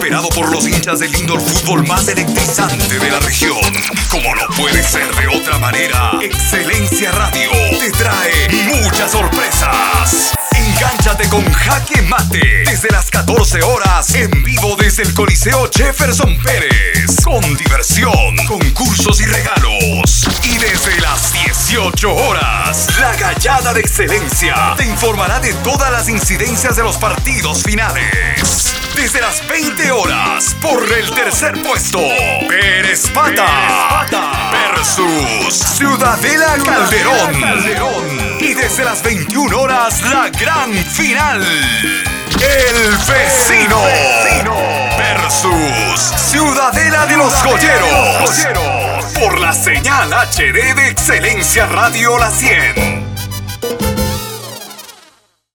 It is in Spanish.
esperado por los hinchas del indoor fútbol más electrizante de la región. Como no puede ser de otra manera, Excelencia Radio te trae muchas sorpresas. Engánchate con Jaque Mate desde las 14 horas en vivo desde el Coliseo Jefferson Pérez, con diversión, concursos y regalos. Y desde las 18 horas, la Gallada de Excelencia te informará de todas las incidencias de los partidos finales. Desde las 20 horas, por el tercer puesto, Pérez Pata versus Ciudadela Calderón. Y desde las 21 horas, la gran final. El Vecino versus Ciudadela de los Joyeros. Por la señal HD de Excelencia Radio La 100.